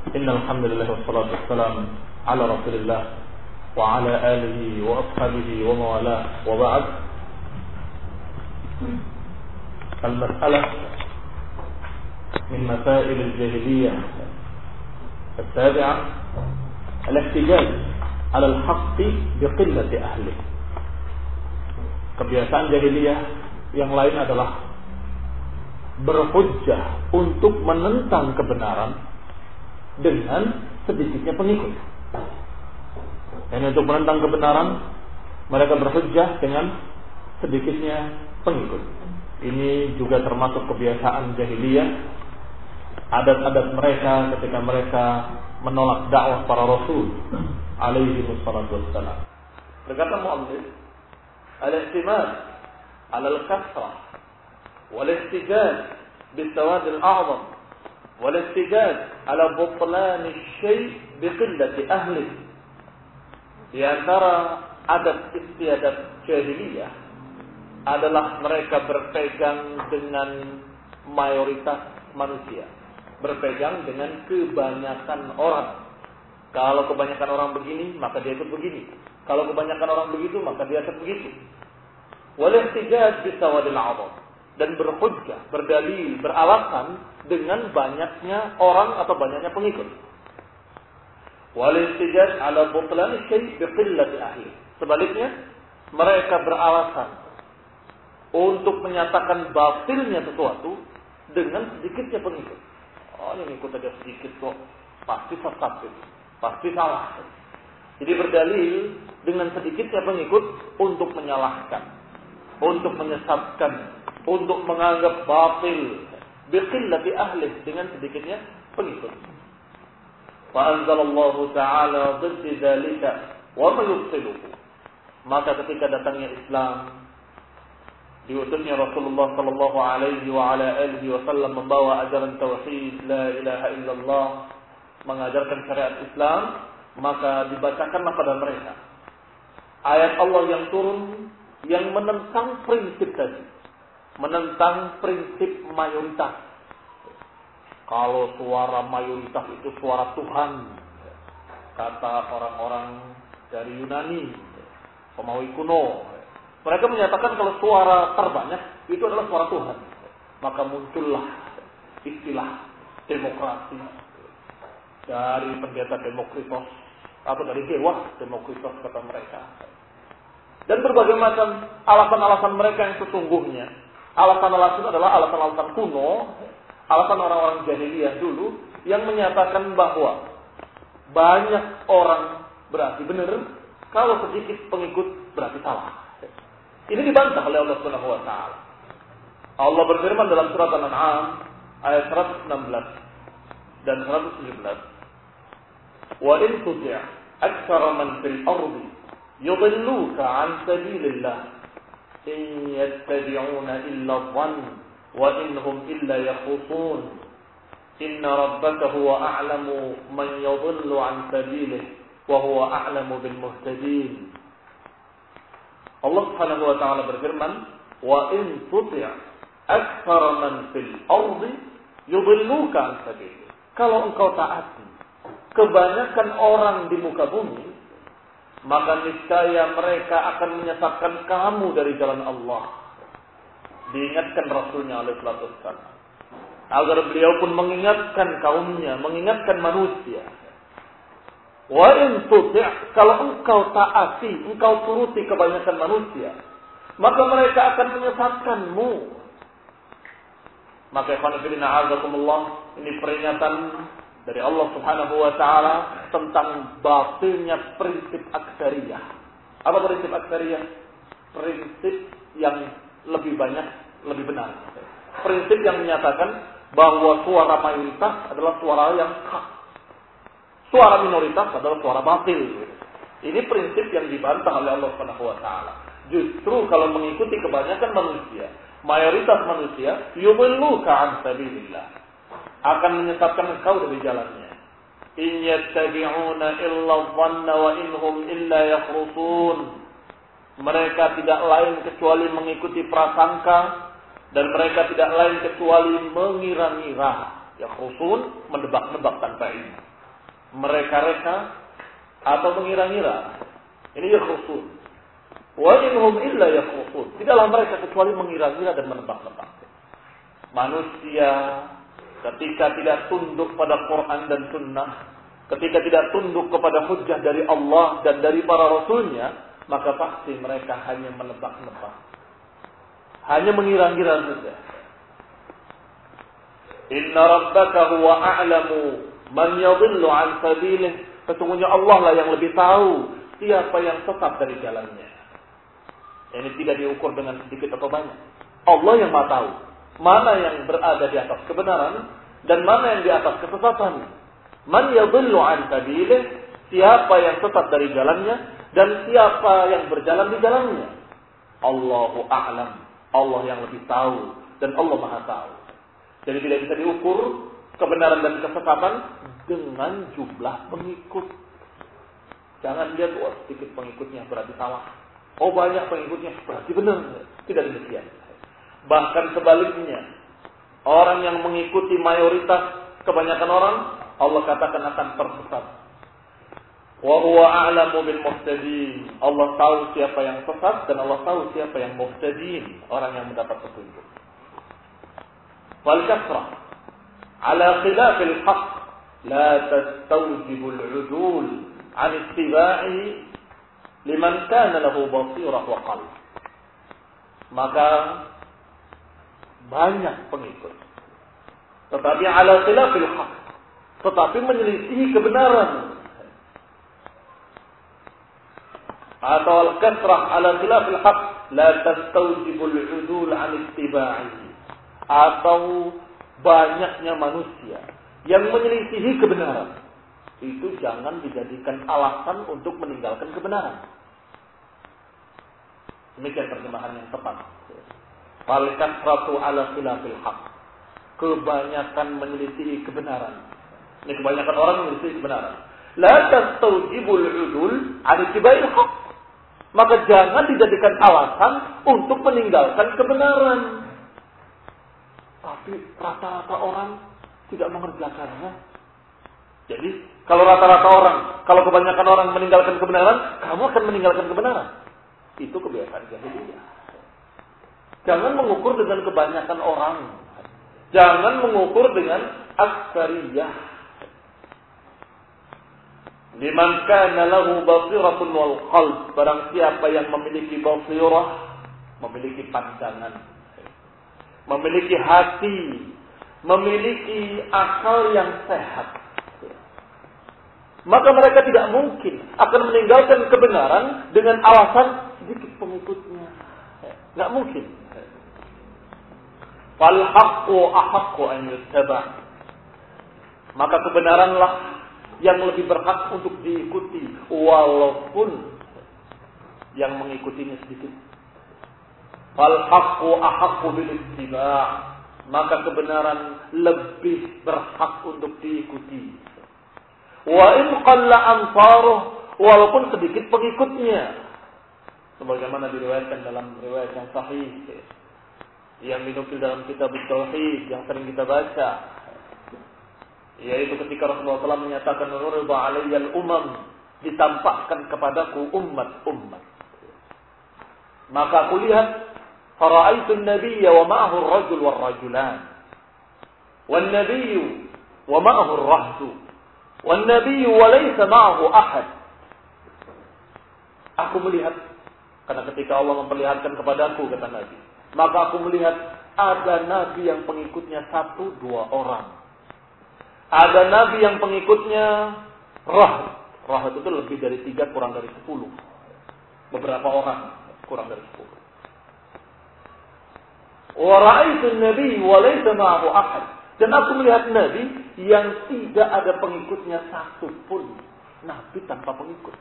Innal hamdalillah wassalatu wassalamu ala Rasulillah wa ala alihi wa ashabihi wa mawalah wa ba'd. Al-mas'alah min masail al-jahiliyah السابعة الاحتجاج على الحق بقلة أهله. Kebiasaan jahiliyah yang lain adalah berhujjah untuk menentang kebenaran dengan sedikitnya pengikut. Dan untuk menentang kebenaran mereka berhujjah dengan sedikitnya pengikut. Ini juga termasuk kebiasaan jahiliyah, adat-adat mereka ketika mereka menolak dakwah para rasul alaihi wassalatu wassalam. Berkata mu'allif, al-i'timad 'ala al-kasrah wal-ihtijaj bis-sawad al-a'zam wal-ihtijaj 'ala butlan asy-syai' biqillati ahli. Di antara adat istiadat jahiliyah adalah mereka berpegang dengan mayoritas manusia, berpegang dengan kebanyakan orang. Kalau kebanyakan orang begini, maka dia ikut begini. Kalau kebanyakan orang begitu, maka dia ikut begitu. Wal-ihtijaj bis-sawadil 'azam, dan berhujjah, berdalil, beralasan dengan banyaknya orang atau banyaknya pengikut. Wal-ihtijaj 'ala butlan syai' biqillati ahli. Sebaliknya, mereka beralasan untuk menyatakan batilnya sesuatu dengan sedikitnya pengikut. Oh, yang ikut aja sedikit kok, pasti sesat, pasti salah. Jadi berdalil dengan sedikitnya pengikut untuk menyalahkan, untuk menyesatkan, untuk menganggap batil, biqillati ahli, dengan sedikitnya pengikut. Fa anzalallahu ta'ala dhidda dzalika wa ma yubtiluhu. Maka ketika datangnya Islam, diutusnya Rasulullah sallallahu alaihi wa ala alihi wasallam membawa ajaran tauhid la ilaha illallah, mengajarkan syariat Islam, maka dibacakanlah pada mereka ayat Allah yang turun yang menentang prinsip tadi, menentang prinsip mayoritas. Kalau suara mayoritas itu suara Tuhan, kata orang-orang dari Yunani, Romawi kuno. Mereka menyatakan kalau suara terbanyak itu adalah suara Tuhan. Maka muncullah istilah demokrasi dari pendeta Demokritos, atau dari dewa Demokritos kata mereka. Dan berbagai macam alasan-alasan mereka yang sesungguhnya. Alasan-alasan adalah alasan-alasan kuno, alasan orang-orang jahiliyah dulu yang menyatakan bahwa banyak orang berarti benar, kalau sedikit pengikut berarti salah. Ini dibantah oleh Allah Subhanahu wa taala. Allah berfirman dalam surat Al-An'am ayat 116 dan 117. Wa in tuti' aktsara man fil ardi yudilluka 'an sabilillah in yattabi'una illa dhann wa in hum illa yakhrusun inna rabbaka huwa a'lamu man yadhillu 'an sabilihi wa huwa a'lamu bil muhtadin. Allah Subhanahu wa taala berfirman, "Wa in tuti' aktsara man fil ardi yudilluka 'an sabilihi." Kalau engkau taati kebanyakan orang di muka bumi, maka niscaya mereka akan menyesatkan kamu dari jalan Allah. Diingatkan Rasulnya alaihi salatu wassalam agar beliau pun mengingatkan kaumnya, mengingatkan manusia. Wa in tuti', kalau engkau taati, engkau turuti kebanyakan manusia, maka mereka akan menyesatkanmu. Maka ikhwan fillah a'azakumullah, ini peringatan dari Allah Subhanahu wa taala tentang batilnya prinsip aktsariyah. Apa prinsip aktsariyah? Prinsip yang lebih banyak lebih benar. Prinsip yang menyatakan bahwa suara mayoritas adalah suara yang hak. Suara minoritas adalah suara batil. Ini prinsip yang dibantah oleh Allah Subhanahu wa taala. Justru kalau mengikuti kebanyakan manusia, mayoritas manusia, yudilluka 'an sabilillah, akan menyesatkan engkau dari jalannya. In yattabi'una illa dhanna wa inhum illa yakhrusun. Mereka tidak lain kecuali mengikuti prasangka, dan mereka tidak lain kecuali mengira-ngira. Yakhrusun, mendebak-nebak tanpa ilmu. mereka-reka atau mengira-ngira. Ini yakhrusun. Wa inhum illa yakhrusun. Tidaklah mereka kecuali mengira-ngira dan menebak-nebak. Manusia ketika tidak tunduk pada Quran dan Sunnah, ketika tidak tunduk kepada hujjah dari Allah dan dari para rasulnya, maka pasti mereka hanya menebak-nebak, hanya mengira-ngira saja. Inna rabbaka huwa a'lamu man yadhillu an sabilih. Sesungguhnya Allah lah yang lebih tahu siapa yang sesat dari jalannya. Ini tidak diukur dengan sedikit atau banyak. Allah yang Maha tahu mana yang berada di atas kebenaran dan mana yang di atas kesesatan. Man yadhillu an sabilih, siapa yang sesat dari jalannya dan siapa yang berjalan di jalannya. Allahu a'lam, Allah yang lebih tahu dan Allah Maha tahu. Jadi tidak bisa diukur kebenaran dan kesesatan dengan jumlah pengikut. Jangan lihat, oh sedikit pengikutnya berarti salah. Oh banyak pengikutnya berarti benar. Tidak demikian. Bahkan sebaliknya, orang yang mengikuti mayoritas kebanyakan orang, Allah katakan akan tersesat. Wa huwa a'lamu bil muhtadin. Allah tahu siapa yang sesat dan Allah tahu siapa yang muhtadin, orang yang mendapat petunjuk. Wal kasrah ala khilafil haqq la tastawjibu al-'udul 'an ittiba'i liman kana lahu basirah wa qalb. Maka banyak pengikut, tetapi ala khilafil haqq, tetapi menyelisihi kebenaran. Atau al-kasrah ala khilafil haqq la tastawjibu al-'udul 'an ittiba'i. Atau banyaknya manusia yang menyelisihi kebenaran, itu jangan dijadikan alasan untuk meninggalkan kebenaran. Demikian terjemahan yang tepat. Fal kasratu ala khilafil haqq. Kebanyakan menyelisihi kebenaran. Ini kebanyakan orang menyelisihi kebenaran. La tastawjibul 'udul 'an ittiba'il haqq. Maka jangan dijadikan alasan untuk meninggalkan kebenaran. Tapi rata-rata orang tidak mengerjakannya. Jadi, kalau rata-rata orang, kalau kebanyakan orang meninggalkan kebenaran, kamu akan meninggalkan kebenaran. Itu kebiasaan jahiliyah. Jangan mengukur dengan kebanyakan orang. Jangan mengukur dengan aktsariyah. Liman kana lahu basiratun wal qalb. Barang siapa yang memiliki basirah, memiliki pandangan, memiliki hati, memiliki akal yang sehat, maka mereka tidak mungkin akan meninggalkan kebenaran dengan alasan sedikit pengikutnya. Tidak mungkin. Fal haqqu ahaqqu an yuttaba. Maka kebenaranlah yang lebih berhak untuk diikuti, walaupun yang mengikutinya sedikit. Fal haqqu ahaqqu bil ittiba'. Maka kebenaran lebih berhak untuk diikuti. Wa in qalla ansaruh, walaupun sedikit pengikutnya. Sebagaimana diriwayatkan dalam riwayat yang sahih yang dinukil dalam kitab Tauhid yang sering kita baca, yaitu ketika Rasulullah SAW menyatakan uriba 'alayyal umam, ditampakkan kepadaku umat-umat. Maka aku lihat fara'aitu an-nabiyya wa ma'ahu ar-rajul war-rajulan, wan-nabiyyu wa ma'ahu ar-rahtu, wan-nabiyyu wa laysa ma'ahu ahad. Aku melihat, karena ketika Allah memperlihatkan kepadaku, kata Nabi, maka aku melihat ada nabi yang pengikutnya 1-2 orang. Ada nabi yang pengikutnya rahat. Rahat itu lebih dari 3, kurang dari 10. Beberapa orang kurang dari 10. Wa ra'aitu an-nabi wa laysa ma'ahu ahad. Dan aku melihat nabi yang tidak ada pengikutnya satu pun. Nabi tanpa pengikut.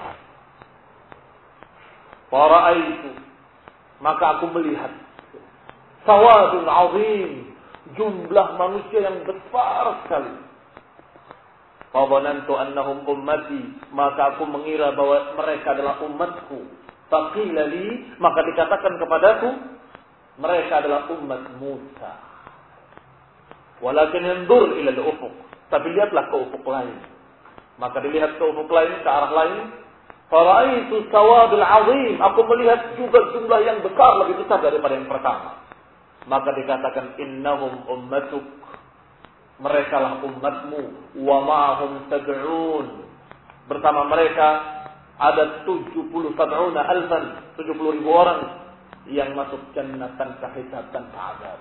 Wa ra'aitu, maka aku melihat sawadun 'azim, jumlah manusia yang besar sekali. Fa dhanantu annahum ummati, maka aku mengira bahwa mereka adalah umatku. Faqila li, maka dikatakan kepadaku, mereka adalah umat Musa. Walakin yanzur ila al-ufuq, tapi lihatlah ke ufuk lain. Maka dilihat ke ufuk lain, ke arah lain. Faraitu sawadul azim. Aku melihat juga jumlah yang besar, lebih besar daripada yang pertama. Maka dikatakan innahum ummatuk. Mereka lah umatmu. Wa ma'ahum sab'un. Bersama mereka ada 70 ribu orang yang masuk jannah tanpa hisab, tanpa azab.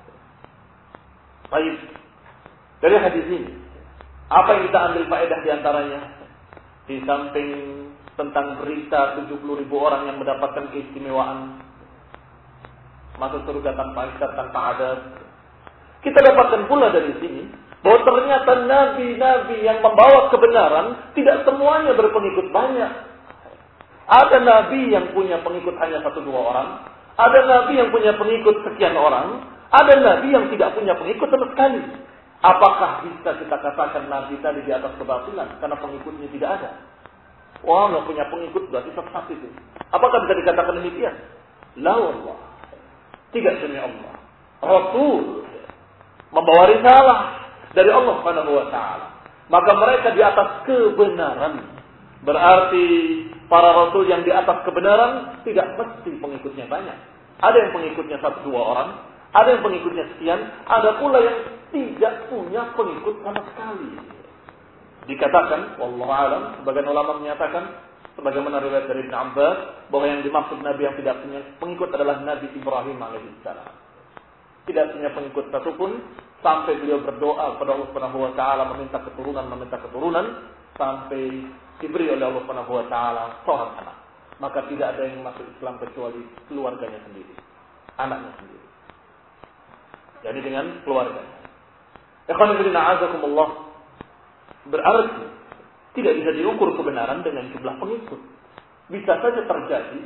Baik. Dari hadis ini, apa yang kita ambil faedah diantaranya? Di samping tentang berita 70 ribu orang yang mendapatkan keistimewaan masuk surga tanpa hisab, tanpa azab, kita dapatkan pula dari sini bahwa ternyata nabi-nabi yang membawa kebenaran tidak semuanya berpengikut banyak. Ada nabi yang punya pengikut hanya 1-2 orang, ada nabi yang punya pengikut sekian orang, ada nabi yang tidak punya pengikut sama sekali. Apakah bisa kita katakan nabi tadi di atas kebatilan karena pengikutnya tidak ada? Wah, nggak punya pengikut berarti sesat itu. Apakah bisa dikatakan demikian? La wallah. Tidak demi Allah. Rasul membawa risalah dari Allah Subhanahu wa taala. Maka mereka di atas kebenaran. Berarti para rasul yang di atas kebenaran tidak mesti pengikutnya banyak. Ada yang pengikutnya 1-2 orang, ada yang pengikutnya sekian, ada pula yang tidak punya pengikut sama sekali. Dikatakan, wallahu alam, sebagian ulama menyatakan, sebagaimana riwayat dari Ibn Abbas, bahwa yang dimaksud nabi yang tidak punya pengikut adalah Nabi Ibrahim alaihissalam. Tidak punya pengikut satupun sampai beliau berdoa kepada Allah Subhanahu wa taala meminta keturunan sampai diberi oleh Allah Subhanahu wa taala seorang anak. Maka tidak ada yang masuk Islam kecuali keluarganya sendiri, anaknya sendiri. Jadi dengan keluarganya. Ikhwan fillah a'azakumullah, berarti tidak bisa diukur kebenaran dengan jumlah pengikut. Bisa saja terjadi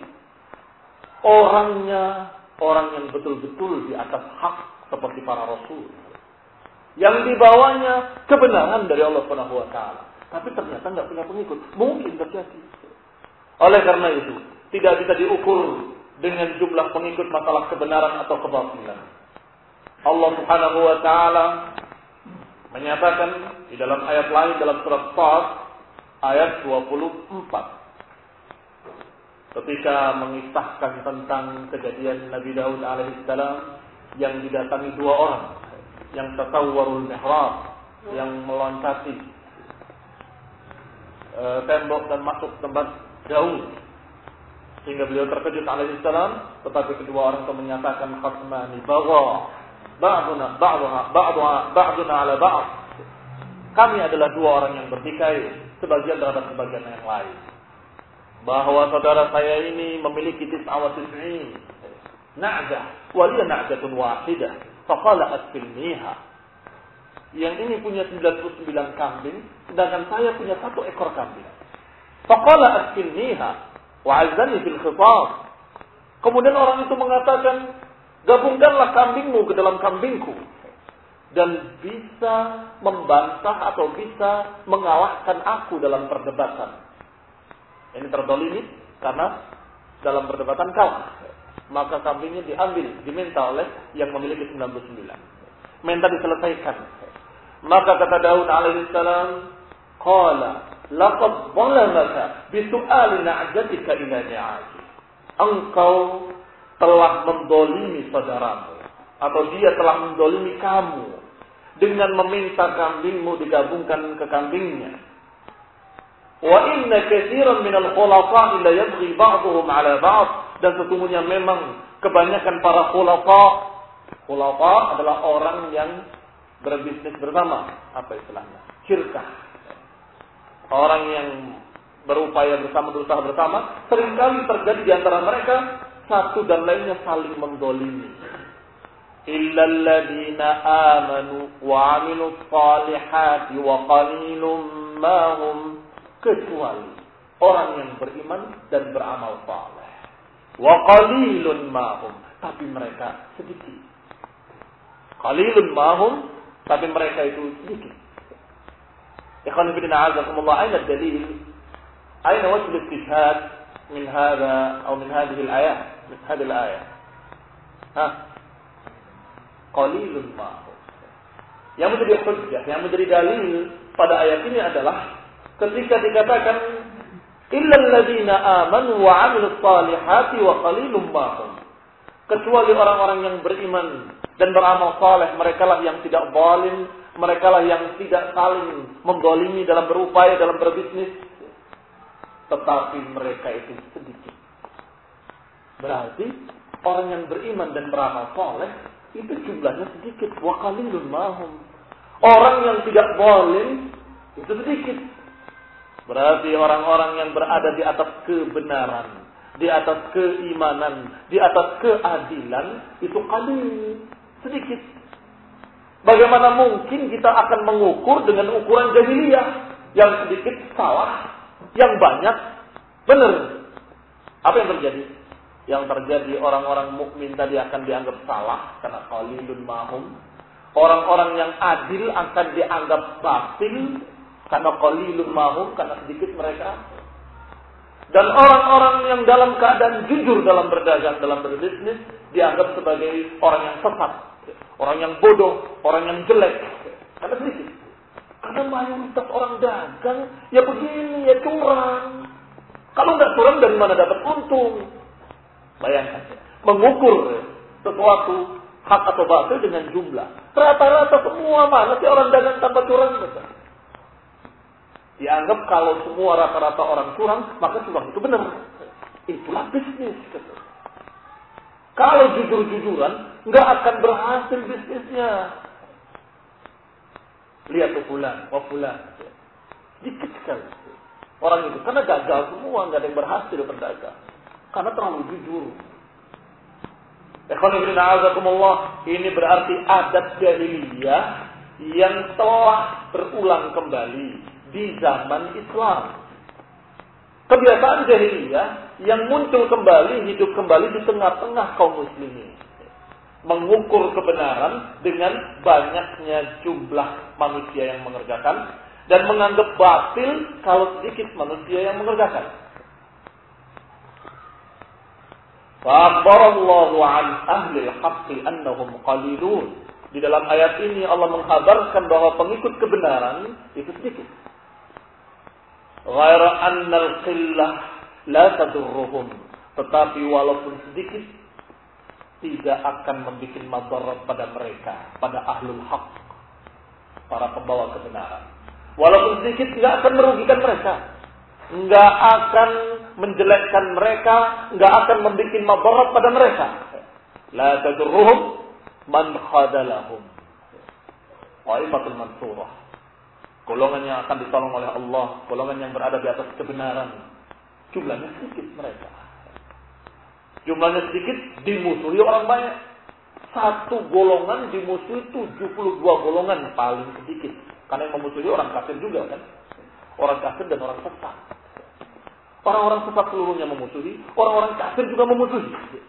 orang yang betul-betul di atas hak seperti para rasul, yang dibawanya kebenaran dari Allah Subhanahu wa taala, tapi ternyata enggak punya pengikut. Mungkin terjadi. Oleh karena itu, tidak bisa diukur dengan jumlah pengikut masalah kebenaran atau kebatilan. Allah Subhanahu wa taala menyatakan di dalam ayat lain dalam surat Sad ayat 24 ketika mengisahkan tentang kejadian Nabi Daud alaihissalam yang didatangi 2 orang yang tatawwarul mihrab, yang meloncati tembok dan masuk tempat jauh sehingga beliau terkejut alaihissalam, tetapi kedua orang itu menyatakan khasmani bagha ba'duna ala ba'd. Kami adalah 2 orang yang bertikai, sebagian terhadap sebagian yang lain. Bahwa saudara saya ini memiliki 99 na'jah, wa liya na'jatun wahidah, faqala asfilniha. Yang ini punya 99 kambing, sedangkan saya punya 1 ekor kambing. Faqala asfilniha wa 'azzani fil khitab. Kemudian orang itu mengatakan, gabungkanlah kambingmu ke dalam kambingku, dan bisa membantah atau bisa mengalahkan aku dalam perdebatan. Ini terdolimi karena dalam perdebatan kalah. Maka kambingnya diambil, diminta oleh yang memiliki 99. Minta diselesaikan. Maka kata Daud alaihissalam, qala laqad zalamaka bi su'ali na'jatika ila ni'aji. Engkau telah mendolimi saudaramu, atau dia telah mendolimi kamu dengan meminta kambingmu digabungkan ke kambingnya. Wa inna katsiran minal khulafa la yabghi ba'dhum 'ala ba'd. Dan sesungguhnya memang kebanyakan para khulafa adalah orang yang berbisnis bersama, apa istilahnya? Syirkah. Orang yang berupaya berusaha bersama, seringkali terjadi di antara mereka satu dan lainnya saling mendolimi. Illal ladina amanu wa 'amilus salihati wa qalilum ma hum, kecuali orang yang beriman dan beramal saleh. Wa qalilun ma hum, tapi mereka sedikit. Qalilun ma hum, tapi mereka itu sedikit. Ikhwan fillah a'azakumullah, aina dalil? Aina wajh al-istishhad min hadha atau min hadhihi al-ayat? Min hadhihi al-ayat. Qalilun ma hum. Yang menjadi hujjah, yang menjadi dalil pada ayat ini adalah ketika dikatakan illal ladzina amanu wa 'amilus salihati wa qalilum ma hum. Kecuali orang-orang yang beriman dan beramal saleh, merekalah yang tidak zalim, merekalah yang tidak saling menzalimi dalam berupaya dalam berbisnis. Tetapi mereka itu sedikit. Berarti orang yang beriman dan beramal saleh itu jumlahnya sedikit. Wa qalilun ma hum. Orang yang tidak zalim itu sedikit. Berarti orang-orang yang berada di atas kebenaran, di atas keimanan, di atas keadilan, itu qalil, sedikit. Bagaimana mungkin kita akan mengukur dengan ukuran jahiliyah? Yang sedikit salah, yang banyak benar. Apa yang terjadi? Yang terjadi orang-orang mukmin tadi akan dianggap salah karena qalilun mahum. Orang-orang yang adil akan dianggap batil karena qalilun mahum, karena sedikit mereka. Dan orang-orang yang dalam keadaan jujur dalam berdagang, dalam berbisnis, dianggap sebagai orang yang sesat, orang yang bodoh, orang yang jelek, karena sedikit. Karena mayoritas orang dagang ya begini, ya curang. Kalau nggak curang dari mana dapat untung? Bayangkan, mengukur sesuatu hak atau batil dengan jumlah. Rata-rata semua mana sih orang dagang tanpa curang? Dianggap kalau semua rata-rata orang curang, maka curang itu benar. Itulah bisnis. Kalau jujur-jujuran, nggak akan berhasil bisnisnya. Lihat fulan, fulan. Dikit sekali orang itu, karena gagal semua, nggak ada yang berhasil berdagang. Karena terlalu jujur. Ini berarti adat jahiliyah yang telah berulang kembali di zaman Islam. Kebiasaan jahiliyah yang muncul kembali, hidup kembali di tengah-tengah kaum muslimin. Mengukur kebenaran dengan banyaknya jumlah manusia yang mengerjakan dan menganggap batil kalau sedikit manusia yang mengerjakan. Fa'akhbarallahu an ahli al-haqqi annahum qalilun. Di dalam ayat ini Allah mengkhabarkan bahwa pengikut kebenaran itu sedikit. Ghaira annal qillah la tadurruhum. Tetapi walaupun sedikit, tidak akan membuat madarat pada mereka, pada ahlul haq, para pembawa kebenaran. Walaupun sedikit, tidak akan merugikan mereka, nggak akan menjelekkan mereka, nggak akan membuat madarat pada mereka. La tadurruhum man khadalahum. Qaifatul mansurah. Golongan yang akan ditolong oleh Allah, golongan yang berada di atas kebenaran. Jumlahnya sedikit mereka. Jumlahnya sedikit, dimusuhi orang banyak. Satu golongan dimusuhi 72 golongan paling sedikit. Karena yang memusuhi orang kafir juga kan. Orang kafir dan orang sesat. Orang-orang sesat seluruhnya memusuhi, orang-orang kafir juga memusuhi.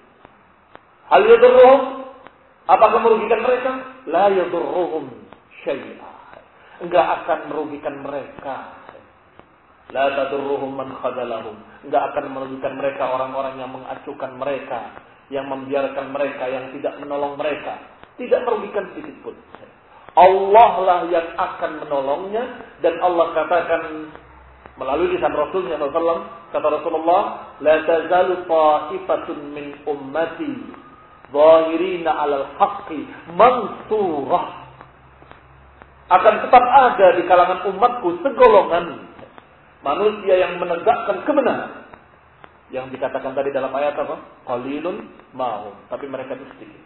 Hal yadurruhum, apakah merugikan mereka? La yadurruhum syai'ah. Enggak akan merugikan mereka. La tadurruhum man khadalahum. Enggak akan merugikan mereka orang-orang yang mengacuhkan mereka, yang membiarkan mereka, yang tidak menolong mereka. Tidak merugikan sedikit pun. Allah lah yang akan menolongnya, dan Allah katakan melalui lisan Rasulnya SAW, kata Rasulullah, la tazalu ta'ifatun min ummati zahirina 'alal haqqi mansurah. Akan tetap ada di kalangan umatku segolongan manusia yang menegakkan kebenaran. Yang dikatakan tadi dalam ayat apa? Qalilun ma'hum. Tapi mereka itu sedikit.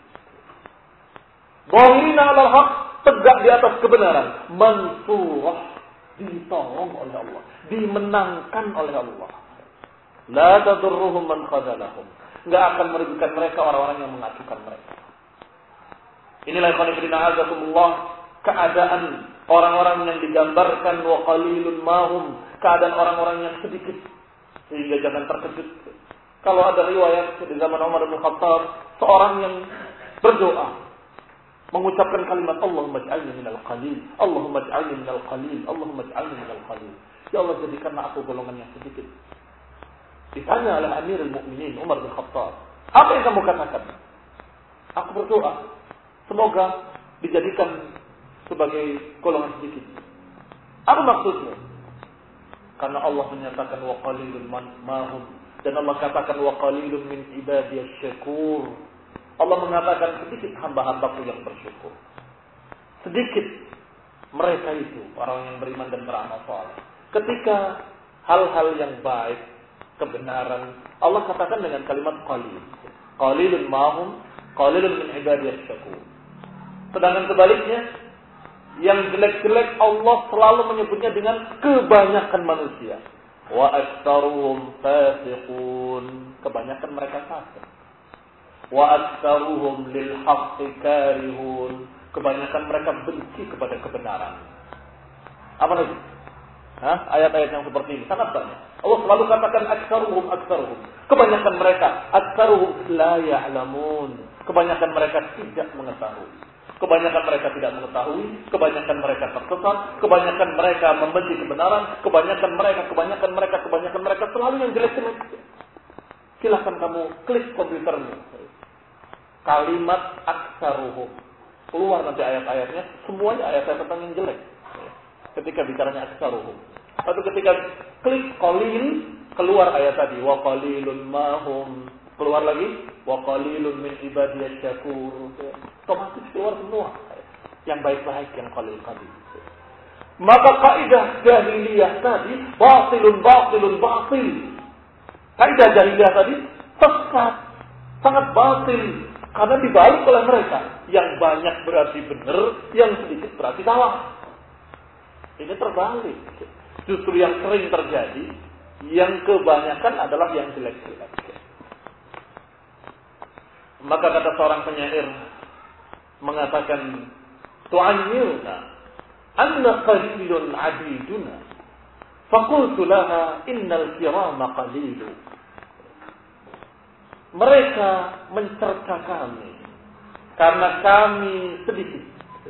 Zahirina 'alal haqq, tegak di atas kebenaran. Mansurah, ditolong oleh Allah, dimenangkan oleh Allah. La tadurruhum man khadalahum. Enggak akan merugikan mereka orang-orang yang mengacuhkan mereka. Inilah qani'ina keadaan orang-orang yang digambarkan wa qalilun mahum, keadaan orang-orang yang sedikit, sehingga jangan terkejut kalau ada riwayat di zaman Umar bin Khattab, seorang yang berdoa mengucapkan kalimat Allahumma ij'alni minal qalil, Allahumma ij'alni minal qalil, Allahumma ij'alni minal qalil. Ya Allah, jadikanlah aku golongan yang sedikit. Ditanya oleh Amirul Mukminin Umar bin Khattab, apa yang kamu katakan? Aku berdoa semoga dijadikan sebagai golongan sedikit. Apa maksudnya? Karena Allah menyatakan wa qalilun mahum, dan Allah katakan wa qalilun min ibadiyasy syakur. Allah mengatakan sedikit hamba-hambaku yang bersyukur. Sedikit mereka itu orang yang beriman dan beramal saleh. Ketika hal-hal yang baik, kebenaran, Allah katakan dengan kalimat qalil. Qalilun mahum, qalilun min ibadiyasy syakur. Sedangkan sebaliknya, yang jelek-jelek Allah selalu menyebutnya dengan kebanyakan manusia. Wa aktsaruhum fasiqun. Kebanyakan mereka fasik. Wa aktsaruhum lil haqqi karihun. Kebanyakan mereka benci kepada kebenaran. Apa lagi? Ayat-ayat yang seperti ini sangat banyak. Allah selalu katakan aktsaruhum. Kebanyakan mereka aktsaruhum la ya'lamun. Kebanyakan mereka tidak mengetahui. Kebanyakan mereka tidak mengetahui, kebanyakan mereka tersesat, kebanyakan mereka membenci kebenaran, kebanyakan mereka selalu yang jelek-jelek. Silakan kamu klik komputermu. Kalimat aktsaruhum. Keluar nanti ayat-ayatnya, semuanya ayat-ayat tentang yang jelek. Ketika bicaranya aktsaruhum. Atau ketika klik qalil, keluar ayat tadi wa qalilun mahum. Keluar lagi wa qalilun min ibadiyasy syakur. Otomatis keluar semua yang baik-baik, yang qalil-qalil. Maka kaidah jahiliyah tadi batil. Kaidah jahiliyah tadi sesat, sangat batil karena dibalik oleh mereka. Yang banyak berarti benar, yang sedikit berarti salah. Ini terbalik. Justru yang sering terjadi, yang kebanyakan adalah yang jelek-jelek. Maka kata seorang penyair mengatakan, tu'ayyirna anna qalilun abiduna faqultu laha innal kirama qalilu. Mereka mencerca kami karena kami sedikit.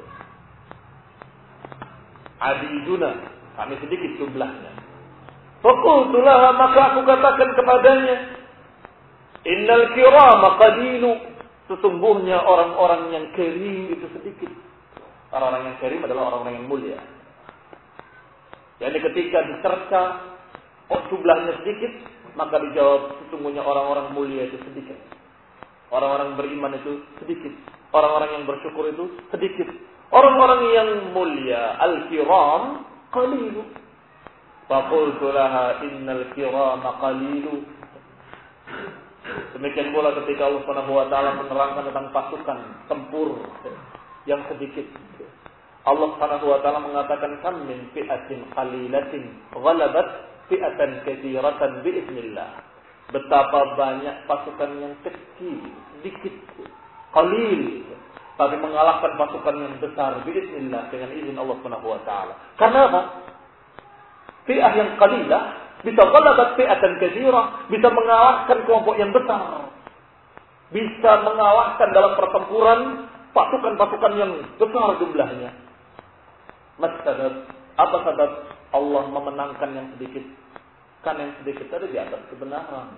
Abiduna, kami sedikit jumlahnya. Faqultu laha, maka aku katakan kepadanya, innal kirama qalilu, sesungguhnya orang-orang yang karim itu sedikit. Orang-orang yang karim adalah orang-orang yang mulia. Jadi ketika dicerca, jumlahnya sedikit, maka dijawab sesungguhnya orang-orang mulia itu sedikit. Orang-orang beriman itu sedikit. Orang-orang yang bersyukur itu sedikit. Orang-orang yang mulia, al-kiram qalilu. Faqultu laha innal kirama qalilu. Demikian pula ketika Allah Subhanahu wa taala menerangkan tentang pasukan tempur yang sedikit. Allah Subhanahu wa taala mengatakan kam min fi'atin qalilatin ghalabat fi'atan katsiratan biiznillah. Betapa banyak pasukan yang kecil, sedikit, qalil, tapi mengalahkan pasukan yang besar biiznillah dengan izin Allah Subhanahu wa taala. Karena apa? Fi'ah yang qalilah bisa ghalabat fi'atan katsirah, bisa mengalahkan kelompok yang besar. Bisa mengalahkan dalam pertempuran pasukan-pasukan yang besar jumlahnya. Maksudnya apa sebab Allah memenangkan yang sedikit? Karena yang sedikit tadi di atas kebenaran.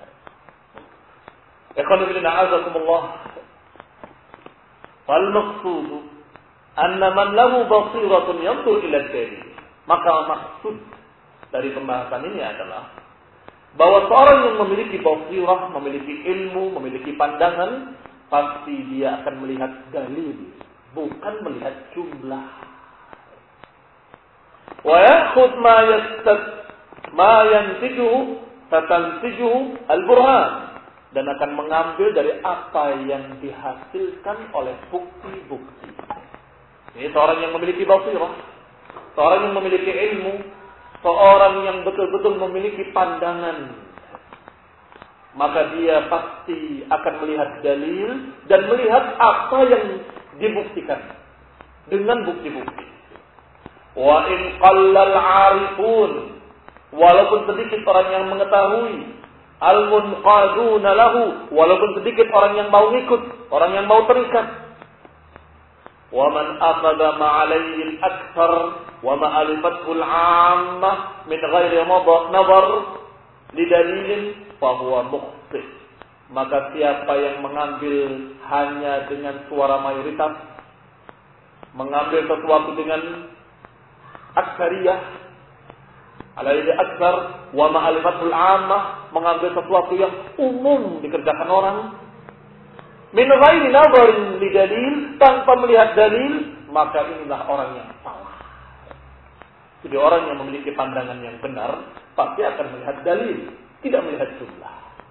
Ikhwan fillah a'azakumullah. Fal maqsud anna man lahu basiratun yanzur ila al-dalil. Maka maksud dari pembahasan ini adalah bahwa seorang yang memiliki basirah, memiliki ilmu, memiliki pandangan, pasti dia akan melihat dalil, bukan melihat jumlah. Wa ya'khudh ma yantijuhu tatantijuhu al-burhan, dan akan mengambil dari apa yang dihasilkan oleh bukti-bukti. Ini seorang yang memiliki basirah, seorang yang memiliki ilmu, seorang yang betul-betul memiliki pandangan, maka dia pasti akan melihat dalil dan melihat apa yang dibuktikan dengan bukti-bukti. Wa in qallal 'arifun, walaupun sedikit orang yang mengetahui, al-munqaduna lahu, walaupun sedikit orang yang mau ikut, orang yang mau terikat. Wa man akhadha ma'alayhi al-akthar wa ma'alifathu al-'ammah min ghairi nadhar lidalilin fa huwa mukhti. Maka siapa yang mengambil hanya dengan suara mayoritas, mengambil sesuatu dengan aksariyah, Al-ilmu akbar wa ma'alifatul ammah, mengambil sesuatu yang umum dikerjakan orang. Min ghairi nadharin li dalil, tanpa melihat dalil, maka inilah orang yang salah. Jadi orang yang memiliki pandangan yang benar pasti akan melihat dalil, tidak melihat jumlah.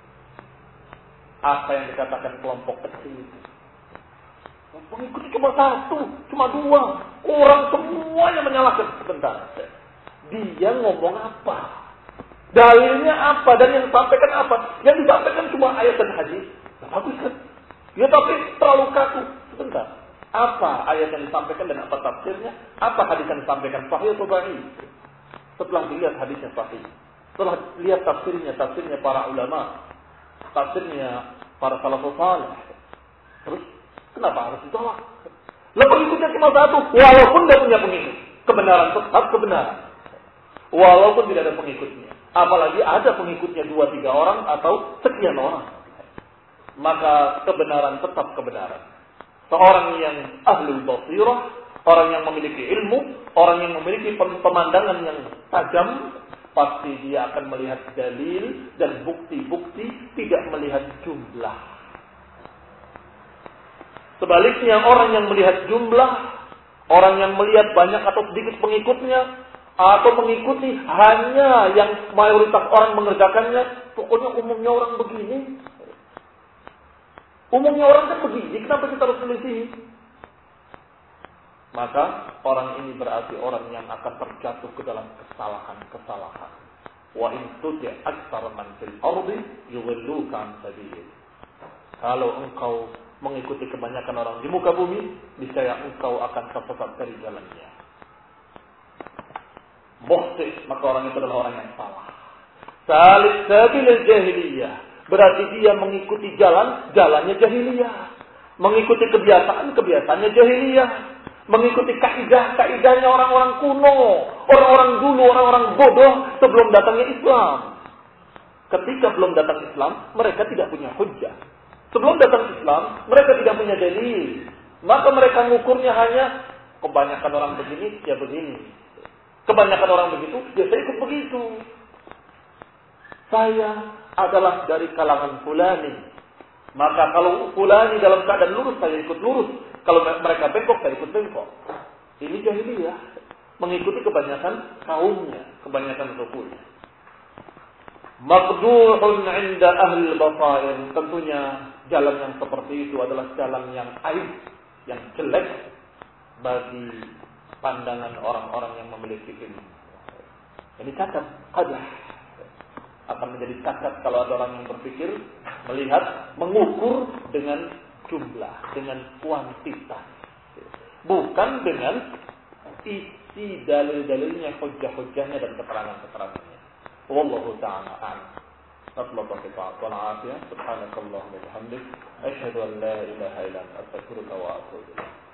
Apa yang dikatakan kelompok kecil itu? Pengikutnya cuma satu, cuma dua. Orang semuanya menyalahkan. Sebentar. Dia ngomong apa? Dalilnya apa? Dan yang disampaikan apa? Yang disampaikan cuma ayat dan hadis. Bagus kan? Ya tapi terlalu kaku. Sebentar. Apa ayat yang disampaikan dan apa tafsirnya? Apa hadis yang disampaikan? Sahih atau dhaif? Setelah dilihat hadisnya sahih. Setelah lihat tafsirnya para ulama. Tafsirnya para salafus saleh. Terus kenapa harus ditolak? Lah pengikutnya cuma satu, walaupun dia punya pengikut. Kebenaran tetap kebenaran. Walaupun tidak ada pengikutnya. Apalagi ada pengikutnya 2-3 orang atau sekian orang. Maka kebenaran tetap kebenaran. Seorang yang ahlul basirah, orang yang memiliki ilmu, orang yang memiliki pemandangan yang tajam, pasti dia akan melihat dalil dan bukti-bukti, tidak melihat jumlah. Sebaliknya orang yang melihat jumlah, orang yang melihat banyak atau sedikit pengikutnya, atau mengikuti hanya yang mayoritas orang mengerjakannya, pokoknya umumnya orang begini. Umumnya orang kan begini, kenapa kita harus selisih? Maka orang ini berarti orang yang akan terjatuh ke dalam kesalahan-kesalahan. Wa in tuti' aktsara man fil ardi yudhilluka an sabilillah. Kalau engkau mengikuti kebanyakan orang di muka bumi, niscaya engkau akan tersesat dari jalannya. Muhsin, maka orang itu adalah orang yang salah. Salik sabil jahiliyah. Berarti dia mengikuti jalannya jahiliyah. Mengikuti kebiasaannya jahiliyah. Mengikuti kaidahnya orang-orang kuno. Orang-orang dulu, orang-orang bodoh sebelum datangnya Islam. Ketika belum datang Islam, mereka tidak punya hujjah. Sebelum datang Islam, mereka tidak punya dalil. Maka mereka mengukurnya hanya kebanyakan orang begini, ya begini. Kebanyakan orang begitu, ya saya ikut begitu. Saya adalah dari kalangan fulani. Maka kalau fulani dalam keadaan lurus, saya ikut lurus. Kalau mereka bengkok, saya ikut bengkok. Ini jahiliyah. Mengikuti kebanyakan kaumnya, kebanyakan sukunya. Maqduhun 'inda ahli basair. Tentunya jalan yang seperti itu adalah jalan yang aib, yang jelek bagi pandangan orang-orang yang memiliki ilmu. Ini cacat, qadah. Akan menjadi cacat kalau ada orang yang berpikir, melihat, mengukur dengan jumlah, dengan kuantitas. Bukan dengan isi dalil-dalilnya, hujjah-hujjahnya dan keterangan-keterangannya. Wallahu ta'ala a'lam. Nasallahu ta'ala wal-'afiyah. Subhanakallahumma wa bihamdik, asyhadu an la ilaha illa anta, astaghfiruka wa atubu ilaik.